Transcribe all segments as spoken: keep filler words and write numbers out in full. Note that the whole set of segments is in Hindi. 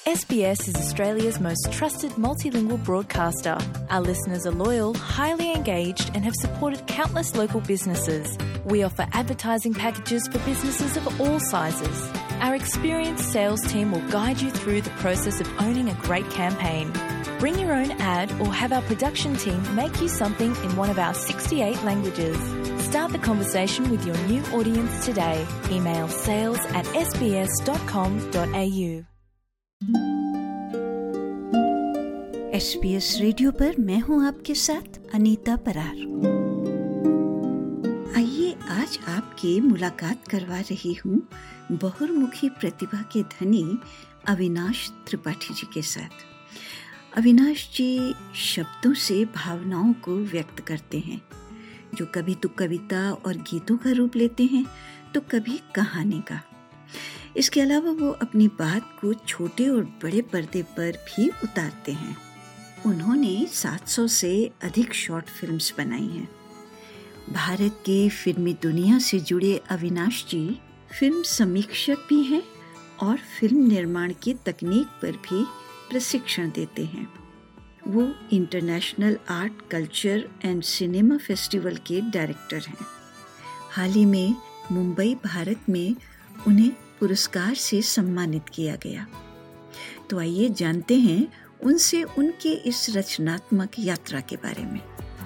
S B S is Australia's most trusted multilingual broadcaster. Our listeners are loyal, highly engaged, and have supported countless local businesses. We offer advertising packages for businesses of all sizes. Our experienced sales team will guide you through the process of owning a great campaign. Bring your own ad or have our production team make you something in one of our sixty-eight languages. Start the conversation with your new audience today. Email sales at s b s dot com dot a u. S B S radio पर मैं हूं आपके साथ अनीता परार। आइए आज आपकी मुलाकात करवा रही हूं बहुमुखी प्रतिभा के धनी अविनाश त्रिपाठी जी के साथ। अविनाश जी शब्दों से भावनाओं को व्यक्त करते हैं, जो कभी तो कविता और गीतों का रूप लेते हैं तो कभी कहानी का। इसके अलावा वो अपनी बात को छोटे और बड़े पर्दे पर भी उतारते हैं। उन्होंने सात सौ से अधिक शॉर्ट फिल्म्स बनाई हैं। भारत के फिल्मी दुनिया से जुड़े अविनाश जी फिल्म समीक्षक भी हैं और फिल्म निर्माण की तकनीक पर भी प्रशिक्षण देते हैं। वो international art culture and cinema festival के डायरेक्टर हैं। हाल ही में मुंबई भारत में उन्हें पुरस्कार से सम्मानित किया गया। तो आइए जानते हैं उनसे उनके इस रचनात्मक यात्रा के बारे में।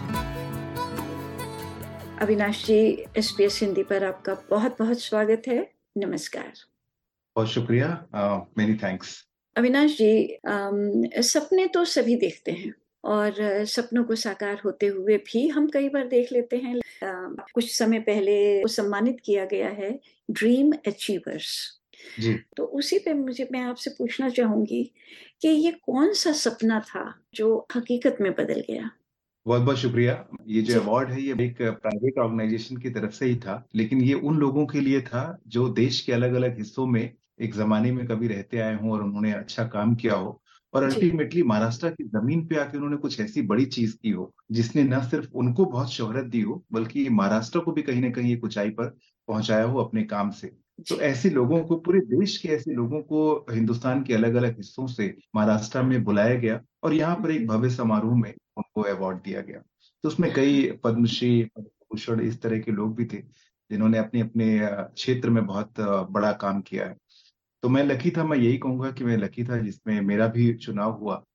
Avinash ji, S B S Hindi पर आपका बहुत बहुत स्वागत है। नमस्कार। बहुत शुक्रिया, मेनी थैंक्स। अविनाश जी, आम, सपने तो सभी देखते हैं और सपनों को साकार होते हुए भी हम कई बार देख लेते हैं। आ, कुछ समय पहले सम्मानित किया गया है ड्रीम अचीवर्स जी। तो उसी पे मुझे मैं आपसे पूछना चाहूंगी कि ये कौन सा सपना था जो हकीकत में बदल गया? बहुत बहुत शुक्रिया। ये जो अवार्ड है ये एक प्राइवेट ऑर्गेनाइजेशन की तरफ से ही था, लेकिन ये उन लोगों के लिए था जो देश के अलग अलग हिस्सों में एक जमाने में कभी रहते आए हों और उन्होंने अच्छा काम किया हो और अल्टीमेटली महाराष्ट्र की जमीन पे आके उन्होंने कुछ ऐसी बड़ी चीज की हो जिसने न सिर्फ उनको बहुत शोहरत दी हो बल्कि महाराष्ट्र को भी कहीं ना कहीं एक ऊंचाई पर पहुंचाया हो अपने काम से। तो ऐसे लोगों को, पूरे देश के ऐसे लोगों को हिंदुस्तान के अलग अलग हिस्सों से महाराष्ट्र में बुलाया गया और यहाँ पर एक भव्य समारोह में उनको अवार्ड दिया गया। तो उसमें कई पद्मश्री, पद्मभूषण इस तरह के लोग भी थे जिन्होंने अपने अपने क्षेत्र में बहुत बड़ा काम किया है। तो मैं लकी था, मैं यही कहूंगा कि मैं लकी था जिसमें मेरा भी चुनाव हुआ।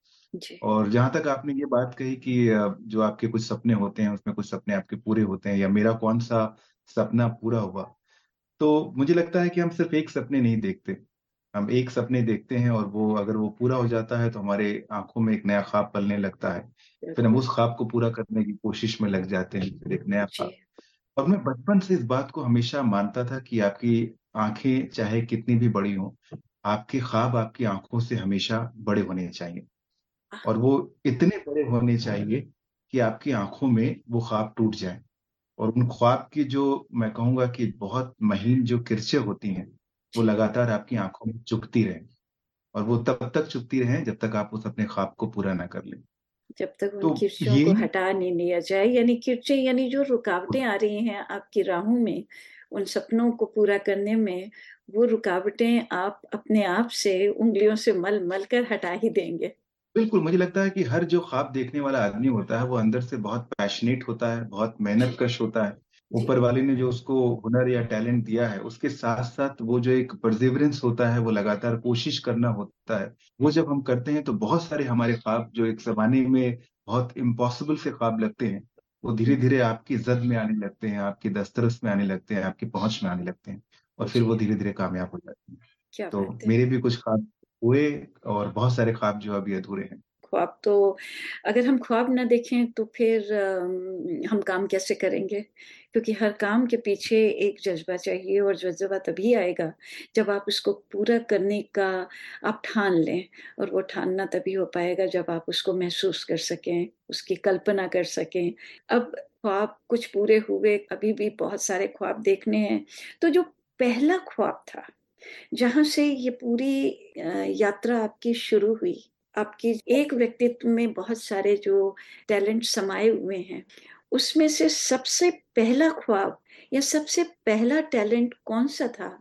और जहां तक आपने ये बात कही कि जो आपके कुछ सपने होते हैं उसमें कुछ सपने आपके पूरे होते हैं या मेरा कौन सा सपना पूरा हुआ, तो मुझे लगता है कि हम सिर्फ एक सपने नहीं देखते, हम एक सपने देखते हैं और वो अगर वो पूरा हो जाता है तो हमारे आंखों में एक नया ख्वाब पलने लगता है। फिर हम उस ख्वाब को पूरा करने की कोशिश में लग जाते हैं, फिर एक नया ख्वाब। और मैं बचपन से इस बात को हमेशा मानता था कि आपकी आंखें चाहे कितनी भी बड़ी हों, आपके ख्वाब आपकी आंखों से हमेशा बड़े होने चाहिए और वो इतने बड़े होने चाहिए कि आपकी आंखों में वो ख्वाब टूट जाए और उन ख्वाब की जो मैं कहूंगा कि बहुत महीन जो किरचें होती हैं वो लगातार आपकी आंखों में चुभती रहे और वो तब तक चुभती रहे जब तक आप उस अपने ख्वाब को पूरा ना कर लें, जब तक उन तो किरचों ये को हटा नहीं लिया जाए। यानी किरचे यानी जो रुकावटें आ रही हैं आपकी राहों में उन सपनों को पूरा करने में, वो रुकावटें आप अपने आप से उंगलियों से मल मल कर हटा ही देंगे। बिल्कुल, मुझे लगता है कि हर जो ख्वाब देखने वाला आदमी होता है वो अंदर से बहुत पैशनेट होता है, बहुत मेहनतकश होता है। ऊपर वाले ने जो उसको हुनर या टैलेंट दिया है उसके साथ साथ वो जो एक परसिवरेंस होता है, वो लगातार कोशिश करना होता है। वो जब हम करते हैं तो बहुत सारे हमारे ख्वाब जो एक जमाने में बहुत इम्पॉसिबल से ख्वाब लगते हैं वो धीरे धीरे आपकी जद में आने लगते हैं, आपकी दस्तरस में आने लगते हैं, आपकी पहुंच में आने लगते हैं और फिर वो धीरे धीरे कामयाब हो जाते हैं। क्या तो बात है। मेरे भी कुछ ख्वाब हुए और बहुत सारे ख्वाब जो अभी अधूरे हैं। ख्वाब तो अगर हम ख्वाब ना देखें तो फिर अम, हम काम कैसे करेंगे? क्योंकि हर काम के पीछे एक जज्बा चाहिए और जज्बा तभी आएगा जब आप उसको पूरा करने का आप ठान लें, और वो ठानना तभी हो पाएगा जब आप उसको महसूस कर सकें, उसकी कल्पना कर सकें। अब ख्वाब कुछ पूरे हुए, अभी भी बहुत सारे ख्वाब देखने हैं। तो जो पहला ख्वाब था, जहाँ से ये पूरी अ, यात्रा आपकी शुरू हुई, आपके एक व्यक्तित्व में बहुत सारे जो टैलेंट समाये हुए हैं, उसमें से सबसे पहला ख्वाब या सबसे पहला टैलेंट कौन-सा था?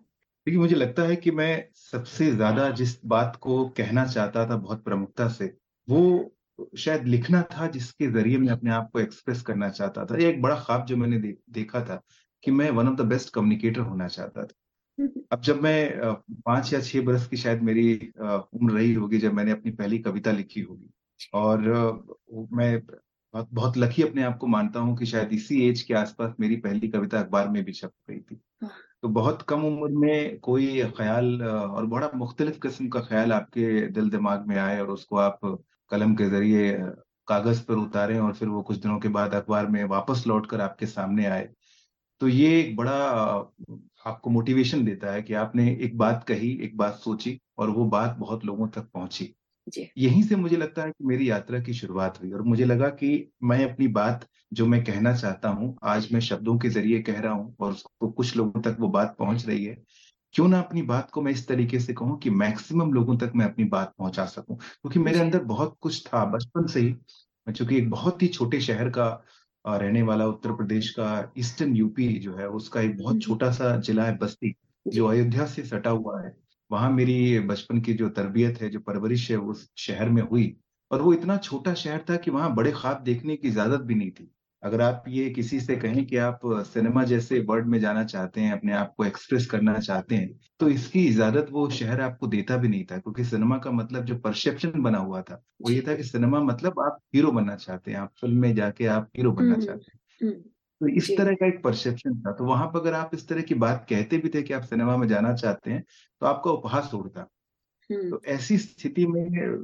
देखिए, मुझे लगता है कि मैं सबसे ज़्यादा जिस बात को कहना चाहता था बहुत प्रमुखता से, वो शायद लिखना था जिसके ज़रिए मैं अपने आप को एक्सप्रेस करना चाहता था। ये एक बड़ा ख्वाब जो मैंने दे देखा था कि मैं one of the best communicator होना चाहता था। हुँ, हुँ। अब जब मैं अ, पाँच या छह बरस की शायद मेरी अ, उम्र रही होगी जब मैंने अपनी पहली कविता लिखी होगी और अ, वो मैं बहुत बहुत लकी अपने आप को मानता हूँ कि शायद इसी एज के आस-पास मेरी पहली कविता अखबार में भी छप गई थी। वाह! तो बहुत कम उम्र में कोई ख़्याल अ, और बड़ा मुख़्तलिफ़ किस्म का ख़्याल आपके दिल-दिमाग में आए और उसको आप कलम के ज़रिए अ, कागज़ पर उतारें और फिर वो कुछ दिनों के बाद अखबार में वापस लौटकर आपके सामने आए। तो ये एक बड़ा अ, आपको मोटिवेशन देता है कि आपने एक बात कही, एक बात सोची और वो बात बहुत लोगों तक पहुँची। जी। यहीं से मुझे लगता है कि मेरी यात्रा की शुरुआत हुई और मुझे लगा कि मैं अपनी बात जो मैं कहना चाहता हूँ, आज मैं शब्दों के ज़रिए कह रहा हूँ और उसको कुछ लोगों तक वो बात पहुँच रही है। क्यों ना अपनी बात को मैं इस तरीके से कहूँ कि मैक्सिमम लोगों तक मैं अपनी बात पहुँचा सकूँ। क्योंकि मेरे जी। अंदर बहुत कुछ था बचपन से ही। मैं चूँकि एक बहुत ही छोटे शहर का अ, रहने वाला उत्तर प्रदेश का ईस्टर्न यूपी जो है उसका एक हुँ, बहुत हुँ। छोटा-सा जिला है बस्ती, जी। जो अयोध्या से सटा हुआ है। वहाँ मेरी बचपन की जो तरबियत है, जो परवरिश है, उस शहर में हुई और वो इतना छोटा शहर था कि वहाँ बड़े ख्वाब देखने की इजाज़त भी नहीं थी। अगर आप ये किसी से कहें कि आप सिनेमा जैसे वर्ल्ड में जाना चाहते हैं, अपने आप को एक्सप्रेस करना चाहते हैं, तो इसकी इजाज़त वो शहर आपको देता भी नहीं था क्योंकि सिनेमा का मतलब जो परसेप्शन बना हुआ था, वो ये जी। था कि सिनेमा मतलब आप हीरो बनना चाहते हैं, आप फ़िल्म में जाके आप हीरो बनना हुँ, चाहते हैं। हुँ। तो इस जी। तरह का एक परसेप्शन था, तो वहाँ पे अगर आप इस तरह की बात कहते भी थे कि आप सिनेमा में जाना चाहते हैं, तो आपका उपहास उड़ता। हुँ। तो ऐसी स्थिति में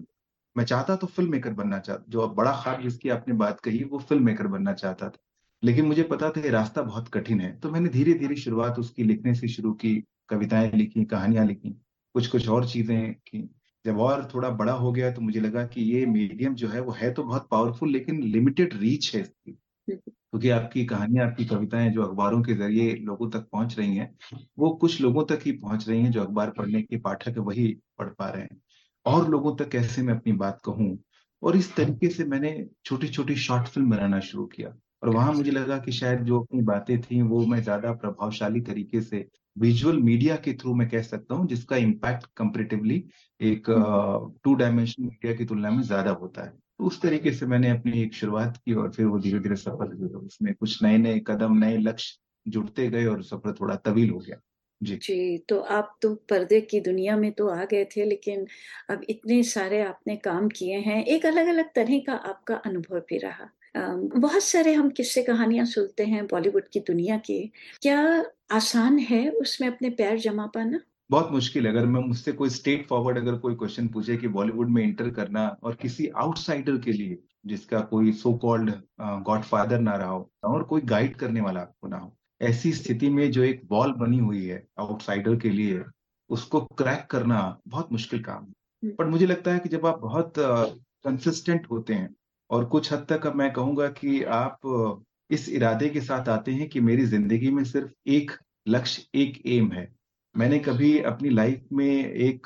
मैं चाहता तो फ़िल्म मेकर बनना चाह जो अब बड़ा ख़्वाब जिसकी आपने बात कही, वो फ़िल्म मेकर बनना चाहता था। लेकिन मुझे पता था ये रास्ता बहुत कठिन है, तो मैंने धीरे-धीरे शुरुआत उसकी लिखने से शुरू की, कविताएँ लिखी, कहानियाँ लिखी, कुछ-कुछ और चीज़ें की। जब और थोड़ा बड़ा हो गया तो मुझे लगा कि ये मीडियम जो है वो है तो बहुत पावरफुल लेकिन लिमिटेड रीच है इसकी। हुँ, हुँ। क्योंकि आपकी कहानियाँ, आपकी कविताएँ जो अखबारों के ज़रिए लोगों तक पहुँच रही हैं, वो कुछ लोगों तक ही पहुँच रही हैं, जो अखबार पढ़ने के पाठक है वही पढ़ पा रहे हैं। और लोगों तक कैसे मैं अपनी बात कहूँ? और इस तरीके से मैंने छोटी-छोटी शॉर्ट फ़िल्म बनाना शुरू किया और वहाँ मुझे लगा कि शायद जो अपनी बातें थी, वो मैं ज़्यादा प्रभावशाली तरीके से विज़ुअल मीडिया के थ्रू मैं कह सकता हूँ, जिसका इम्पैक्ट कंपैरेटिवली एक हुँ, हुँ। अ, टू डायमेंशनल मीडिया की तुलना में ज़्यादा होता है। तो उस तरीके से मैंने अपनी एक शुरुआत की और फिर वो धीरे-धीरे सफल हुई और उसमें कुछ नए-नए कदम, नए लक्ष्य जुड़ते गए और सफ़र थोड़ा तवील हो गया। जी। जी, तो आप तो पर्दे की दुनिया में तो आ गए थे, लेकिन अब इतने सारे आपने काम किए हैं, एक अलग-अलग तरह का आपका अनुभव भी रहा। अ, बहुत सारे हम किस्से कहानियाँ सुनते हैं बॉलीवुड की दुनिया की। क्या आसान है उसमें अपने पैर जमा पाना? बहुत मुश्किल है अगर मैं मुझसे कोई स्ट्रेट फॉरवर्ड अगर कोई क्वेश्चन पूछे कि बॉलीवुड में एंटर करना और किसी आउटसाइडर के लिए, जिसका कोई सो कॉल्ड अ, गॉडफादर ना रहा हो और कोई गाइड करने वाला आपको ना हो। ऐसी स्थिति में जो एक वॉल बनी हुई है आउटसाइडर के लिए, उसको क्रैक करना बहुत मुश्किल काम है। हुँ, पर मुझे लगता है कि जब आप बहुत अ, कंसिस्टेंट होते हैं और कुछ हद तक अब मैं कहूँगा कि आप अ, इस इरादे के साथ आते हैं कि मेरी ज़िंदगी में सिर्फ़ एक लक्ष्य, एक एम है। मैंने कभी अपनी लाइफ में एक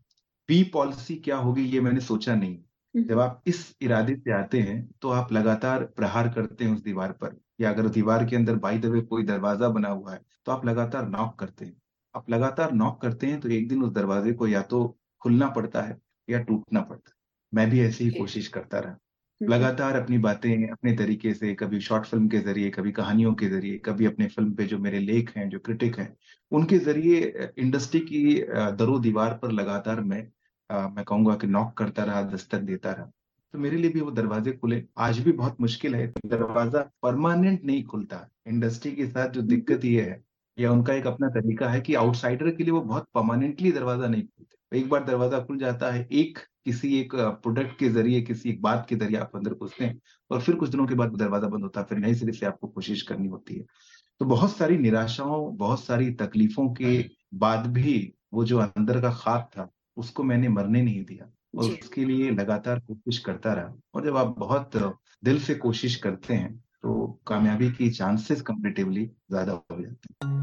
बी पॉलिसी क्या होगी ये मैंने सोचा नहीं। हुँ, जब हुँ। आप इस इरादे से आते हैं, तो आप लगातार प्रहार करते हैं उस दीवार पर या अगर दीवार के अंदर बाय द वे कोई दरवाज़ा बना हुआ है, तो आप लगातार नॉक करते हैं। आप लगातार नॉक करते हैं तो एक दिन उस दरवाज़े को या तो खुलना पड़ता है या टूटना पड़ता है। मैं भी ऐसे ही जी। कोशिश करता रहा। हुँ, हुँ। लगातार अपनी बातें अपने तरीके से कभी शॉर्ट फ़िल्म के ज़रिए, कभी कहानियों के ज़रिए, कभी अपने फ़िल्म पे जो मेरे लेख हैं, जो क्रिटिक हैं, उनके ज़रिए अ, इंडस्ट्री की अ, दरो-दीवार पर लगातार मैं अ, मैं कहूँगा कि नॉक करता रहा, दस्तक देता रहा। तो मेरे लिए भी वो दरवाज़े खुले। आज भी बहुत मुश्किल है, दरवाज़ा परमानेंट नहीं खुलता। इंडस्ट्री के साथ जो हुँ, हुँ। दिक्कत ये है या उनका एक अपना तरीका है कि आउटसाइडर के लिए वो बहुत परमानेंटली दरवाज़ा नहीं खोलते। एक बार दरवाज़ा खुल जाता है, एक किसी एक प्रोडक्ट के ज़रिए, किसी एक बात के ज़रिए आप अंदर घुसते हैं और फिर कुछ दिनों के बाद वो दरवाज़ा बंद होता है, फिर नए सिरे से आपको कोशिश करनी होती है। तो बहुत सारी निराशाओं, बहुत सारी तकलीफ़ों के बाद भी वो जो अंदर का ख़्वाब था, उसको मैंने मरने नहीं दिया और जी। उसके लिए लगातार कोशिश करता रहा और जब आप बहुत दिल से कोशिश करते हैं, तो कामयाबी की चांसेस कंपैरेटिवली ज़्यादा हो जाते हैं।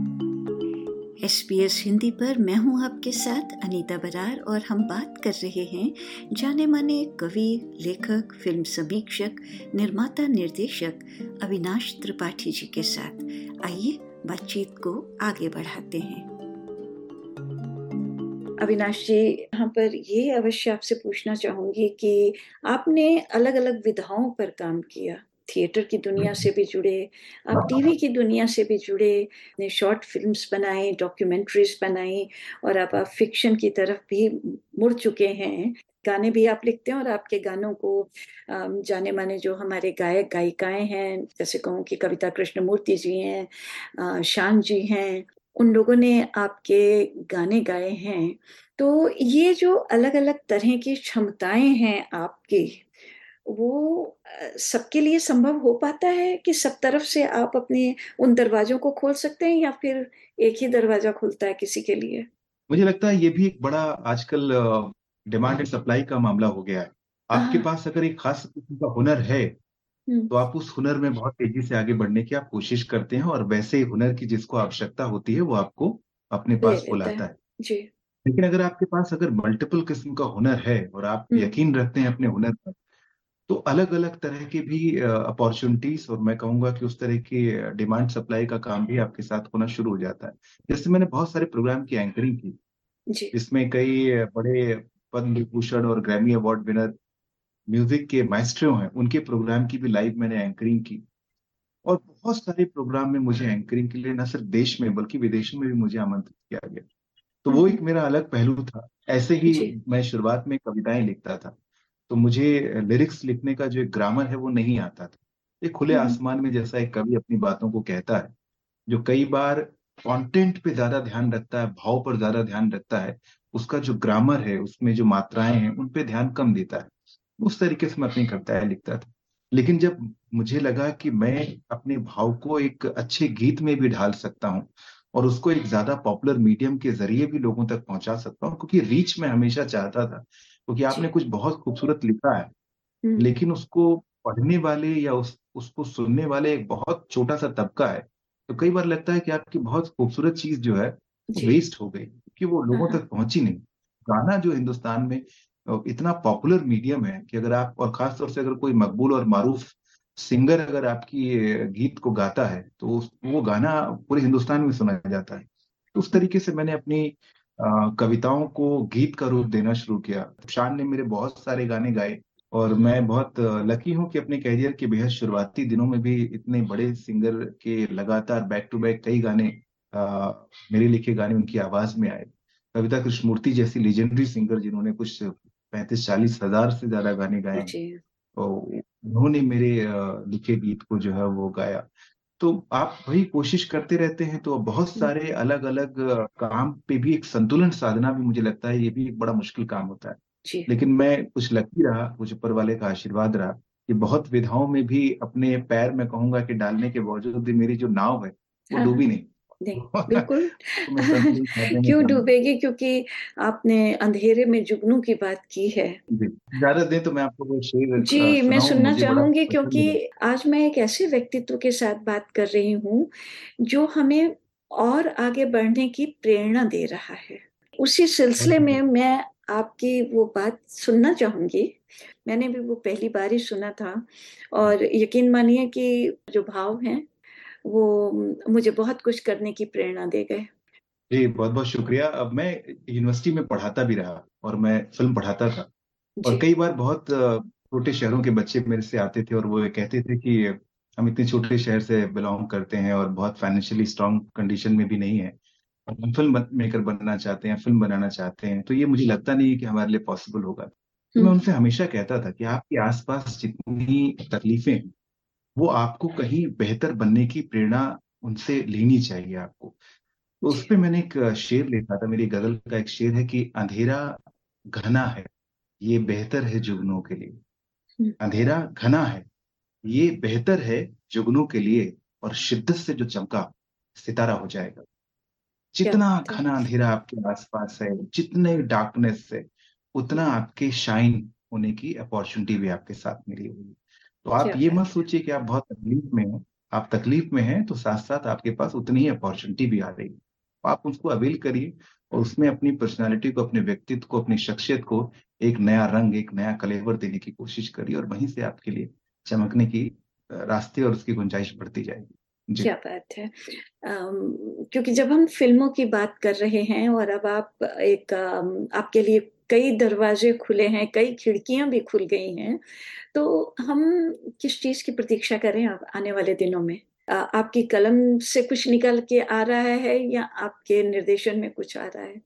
एसबीएस हिंदी पर मैं हूं आपके साथ अनीता बरार और हम बात कर रहे हैं जाने माने कवि, लेखक, फिल्म समीक्षक, निर्माता, निर्देशक अविनाश त्रिपाठी जी के साथ। आइए बातचीत को आगे बढ़ाते हैं। अविनाश जी, यहाँ पर ये अवश्य आपसे पूछना चाहूँगी कि आपने अलग-अलग विधाओं पर काम किया। थिएटर की दुनिया से भी जुड़े, आप टीवी की दुनिया से भी जुड़े, ने शॉर्ट फ़िल्म्स बनाई, डॉक्यूमेंट्रीज़ बनाई और अब आप फ़िक्शन की तरफ भी मुड़ चुके हैं। गाने भी आप लिखते हैं और आपके गानों को अ, जाने-माने जो हमारे गायक-गायिकाएँ हैं, जैसे कहूँ कि कविता कृष्णमूर्ति जी हैं, अ, शान जी हैं, उन लोगों ने आपके गाने गाए हैं। तो ये जो अलग-अलग तरह की क्षमताएँ हैं आपकी, वो अ, सबके लिए संभव हो पाता है कि सब तरफ से आप अपने उन दरवाज़ों को खोल सकते हैं या फिर एक ही दरवाज़ा खुलता है किसी के लिए? मुझे लगता है ये भी एक बड़ा आजकल डिमांड एंड सप्लाई का मामला हो गया है। आपके हाँ, पास अगर एक खास किस्म का हुनर है, हुँ, तो आप उस हुनर में बहुत तेज़ी से आगे बढ़ने की आप कोशिश करते हैं और वैसे हुनर की जिसको आवश्यकता होती है, वो आपको अपने ले पास लेता बुलाता है। है। जी, लेकिन अगर आपके पास अगर मल्टीपल किस्म का हुनर है और आप हुँ, यकीन रखते हैं अपने हुनर पर, तो अलग-अलग तरह के भी अ, अपॉर्च्युनिटीज़ और मैं कहूँगा कि उस तरह की डिमांड सप्लाई का काम भी आपके साथ होना शुरू हो जाता है। जैसे मैंने बहुत सारे प्रोग्राम की एंकरिंग की, जी, जिसमें कई बड़े पद्म विभूषण और ग्रैमी अवार्ड विनर म्यूज़िक के माएस्ट्रो हैं, उनके प्रोग्राम की भी लाइव मैंने एंकरिंग की और बहुत सारे प्रोग्राम में मुझे एंकरिंग के लिए न सिर्फ देश में बल्कि विदेशों में भी मुझे आमंत्रित किया गया। तो हुँ, वो हुँ, एक मेरा अलग पहलू था। ऐसे ही जी, मैं शुरुआत में कविताएँ लिखता था, तो मुझे लिरिक्स लिखने का जो एक ग्रामर है वो नहीं आता था। एक खुले हुँ, हुँ, आसमान में जैसा एक कवि अपनी बातों को कहता है, जो कई बार कंटेंट पे ज़्यादा ध्यान रखता है, भाव पर ज़्यादा ध्यान रखता है, उसका जो ग्रामर है, उसमें जो मात्राएँ हैं, उन पे ध्यान कम देता है। उस तरीके से मैं अपनी कविताएँ लिखता था। लेकिन जब मुझे लगा कि मैं अपने भाव को एक अच्छे गीत में भी ढाल सकता हूँ और उसको एक ज़्यादा पॉपुलर मीडियम के ज़रिए भी लोगों तक पहुँचा सकता हूँ, क्योंकि रीच मैं हमेशा चाहता था। क्योंकि आपने जी, कुछ बहुत खूबसूरत लिखा है, हुँ, लेकिन उसको पढ़ने वाले या उस उसको सुनने वाले एक बहुत छोटा-सा तबका है। तो कई बार लगता है कि आपकी बहुत खूबसूरत चीज़ जो है, वो जी, वेस्ट हो गई, क्योंकि वो हाँ, लोगों हाँ, तक पहुँची नहीं। गाना जो हिंदुस्तान में अ, इतना पॉपुलर मीडियम है कि अगर आप और ख़ास तौर से अगर कोई मकबूल और मारूफ़ सिंगर अगर आपकी अ, गीत को गाता है, तो उस वो गाना पूरे हिंदुस्तान में सुना जाता है। तो उस हुँ, तरीके से मैंने अपनी अ, कविताओं को गीत का रूप देना शुरू किया। शान ने मेरे बहुत सारे गाने गाए और मैं बहुत लकी हूँ कि अपने करियर के बेहद शुरुआती दिनों में भी इतने बड़े सिंगर के लगातार बैक टू बैक कई गाने अ, मेरे लिखे गाने उनकी आवाज़ में आए। कविता कृष्णमूर्ति जैसी लेजेंडरी सिंगर जिन्होंने कुछ पैंतीस चालीस हज़ार से ज़्यादा गाने गाए हैं, जी, तो उन्होंने मेरे अ, लिखे गीत को जो है वो गाया। तो आप वही कोशिश करते रहते हैं, तो बहुत हुँ, सारे अलग-अलग काम पे भी एक संतुलन साधना भी मुझे लगता है ये भी एक बड़ा मुश्किल काम होता है। जी, लेकिन मैं कुछ लकी रहा, कुछ ऊपर वाले का आशीर्वाद रहा कि बहुत विधाओं में भी अपने पैर मैं कहूँगा कि डालने के बावजूद भी मेरी जो नाव है, वो हाँ, हाँ। डूबी नहीं। नहीं, बिल्कुल। तो मैं संतुलन साधने में क्यों कामयाब। डूबेगी? क्योंकि आपने अंधेरे में जुगनू की बात की है। जी, इजाज़त दें तो मैं आपको वो शेर अ, जी, मैं सुनाऊँ, सुनना मुझे बड़ा चाहूँगी पसंद है। क्योंकि आज मैं एक ऐसे व्यक्तित्व के साथ बात कर रही हूँ, जो हमें और आगे बढ़ने की प्रेरणा दे रहा है। उसी बहुत सिलसिले में शुक्रिया। मैं आपकी वो बात सुनना चाहूँगी। मैंने भी वो पहली बार ही सुना था और यकीन मानिए कि जो भाव हैं, वो मुझे बहुत कुछ करने की प्रेरणा दे गए। जी, बहुत-बहुत शुक्रिया। अब मैं यूनिवर्सिटी में पढ़ाता भी रहा और मैं फ़िल्म पढ़ाता था। और जी, कई बार बहुत अ, छोटे शहरों के बच्चे मेरे से आते थे और वो ये कहते थे कि हम इतने छोटे शहर से बिलॉन्ग करते हैं और बहुत फाइनेंशियली स्ट्रॉन्ग कंडीशन में भी नहीं है। और हम फ़िल्म बन मेकर बनना चाहते हैं, फ़िल्म बनाना चाहते हैं, तो ये मुझे लगता नहीं है कि हमारे लिए पॉसिबल होगा। तो हुँ, मैं उनसे हमेशा कहता था कि आपके आस-पास जितनी तकलीफ़ें हैं, वो आपको कहीं बेहतर बनने की प्रेरणा उनसे लेनी चाहिए आपको। तो जी, उसपे मैंने एक शेर लिखा था, मेरी गज़ल का एक शेर है कि अंधेरा घना है, ये बेहतर है जुगनू के लिए। हुँ, अंधेरा घना है, ये बेहतर है जुगनू के लिए और शिद्दत से जो चमका, सितारा हो जाएगा। क्या जितना बात है! घना अंधेरा आपके आस-पास है, जितने डार्कनेस है, उतना आपके शाइन होने की अपॉर्च्युनिटी भी आपके साथ मिली हुई है। तो आप क्या ये बात मत है! सोचिए कि आप बहुत तकलीफ में हैं। आप तकलीफ में हैं, तो साथ-साथ आपके पास उतनी ही अपॉर्च्युनिटी भी आ रही है। आप उसको अवेल करिए और उसमें अपनी पर्सनैलिटी को, अपने व्यक्तित्व को, अपनी शख्सियत को एक नया रंग, एक नया कलेवर देने की कोशिश करिए और वहीं से आपके लिए चमकने की अ, रास्ते और उसकी गुंजाइश बढ़ती जाएगी। क्या बात है। क्योंकि जब हम फिल्मों की बात कर रहे हैं और अब आप एक आपके लिए कई दरवाजे खुले हैं, कई खिड़कियां भी खुल गई हैं, तो हम किस चीज की प्रतीक्षा करें अब आने वाले दिनों में? आपकी कलम से कुछ निकल के आ रहा है या आपके निर्देशन में कुछ आ रहा है?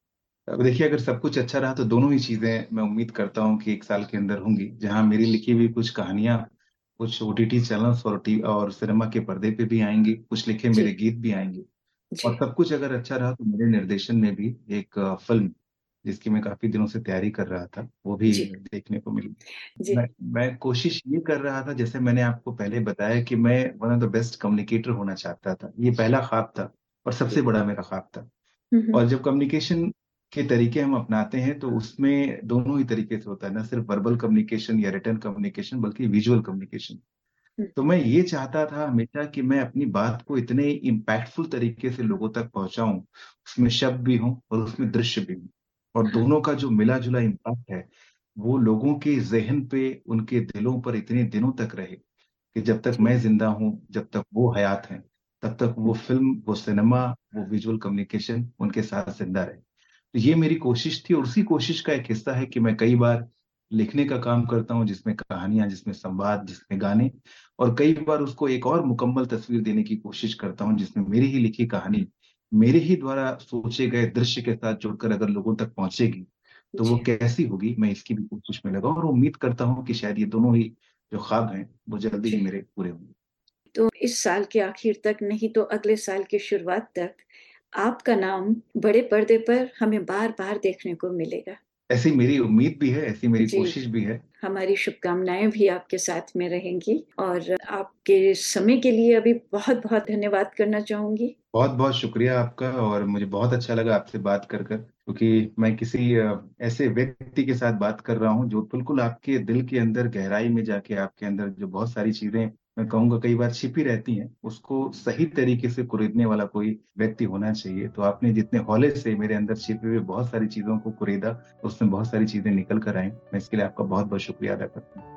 अब देखिए, अगर सब कुछ अच्छा रहा तो दोनों ही चीजें मैं उम्मीद करता हूँ कि एक साल के अंदर होंगी, जहां मेरी लिखी हुई कुछ कहानियां कुछ ओटीटी चैनल्स और टी और सिनेमा के पर्दे पे भी आएंगी, कुछ लिखे मेरे जी, गीत भी आएंगे। और जी, सब कुछ अगर अच्छा रहा तो मेरे निर्देशन में भी एक अ, फिल्म जिसकी मैं काफी दिनों से तैयारी कर रहा था, वो भी जी, देखने को मिली। जी। मैं मैं कोशिश ये कर रहा था, जैसे मैंने आपको पहले बताया कि मैं one of the best communicator होना चाहता था। ये पहला ख्वाब था और सबसे बड़ा मेरा ख्वाब था। हम्म, हम्म, और जब कम्युनिकेशन के तरीके हम अपनाते हैं तो उसमें दोनों ही तरीके से होता है, ना सिर्फ वर्बल कम्युनिकेशन या रिटर्न कम्युनिकेशन बल्कि विजुअल कम्युनिकेशन। हम्म, तो मैं ये चाहता था हमेशा कि मैं अपनी बात को इतने इम्पैक्टफुल तरीके से लोगों तक पहुंचाऊं, उसमें शब्द भी हों और उसमें दृश्य भी हों, और हाँ, दोनों का जो मिला जुला इम्पैक्ट है वो लोगों के जहन पे, उनके दिलों पर इतने दिनों तक रहे कि जब तक जी, मैं जिंदा हूं, जब तक वो हयात हैं, तब तक वो फिल्म, वो सिनेमा, वो विजुअल कम्युनिकेशन उनके साथ जिंदा रहे। तो ये मेरी कोशिश थी और उसी कोशिश का एक हिस्सा है कि मैं कई बार लिखने का काम करता हूँ, जिसमें कहानियां, जिसमें संवाद, जिसमें गाने, और कई बार उसको एक और मुकम्मल तस्वीर देने की कोशिश करता हूँ जिसमें मेरी ही लिखी कहानी मेरे ही द्वारा सोचे गए दृश्य के साथ जुड़कर अगर लोगों तक पहुंचेगी तो वो जी, कैसी होगी, मैं इसकी भी कोशिश में लगा और उम्मीद करता हूँ कि शायद ये दोनों ही जो ख्वाब हैं वो जल्दी ही जी। मेरे पूरे होंगे। तो इस साल के आखिर तक नहीं तो अगले साल की शुरुआत तक आपका नाम बड़े पर्दे पर हमें बार-बार देखने को मिलेगा। ऐसी मेरी उम्मीद भी है, ऐसी मेरी जी, कोशिश भी है। हमारी शुभकामनाएँ भी आपके साथ में रहेंगी और आपके समय के लिए अभी बहुत-बहुत धन्यवाद करना चाहूँगी। बहुत बहुत शुक्रिया आपका, और मुझे बहुत अच्छा लगा आपसे बात कर कर, क्योंकि मैं किसी अ, ऐसे व्यक्ति के साथ बात कर रहा हूँ जो बिल्कुल आपके दिल के अंदर गहराई में जाके आपके अंदर जो बहुत सारी चीजें मैं कहूँगा कई बार छिपी रहती हैं, उसको सही तरीके से कुरेदने वाला कोई व्यक्ति होना चाहिए। तो आपने जितने हौले से मेरे अंदर छिपे हुए बहुत सारी चीजों को कुरेदा, उसमें बहुत सारी चीजें निकल कर आई। मैं इसके लिए आपका बहुत बहुत शुक्रिया अदा करता हूँ।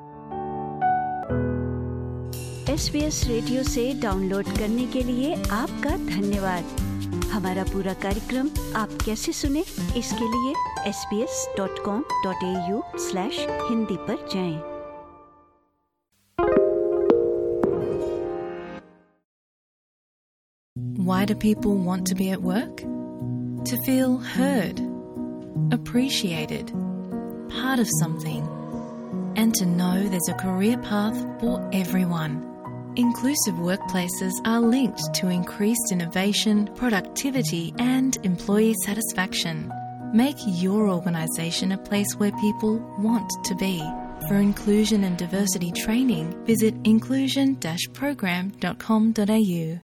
एस बी एस रेडियो से डाउनलोड करने के लिए आपका धन्यवाद। हमारा पूरा कार्यक्रम आप कैसे सुने, इसके लिए S B S dot com dot A U slash Hindi पर जाएं। Why do people want to be at work? To feel heard, appreciated, part of something, and to know there's a career path for everyone. Inclusive workplaces are linked to increased innovation, productivity, and employee satisfaction. Make your organisation a place where people want to be. For inclusion and diversity training, visit inclusion dash program dot com dot a u.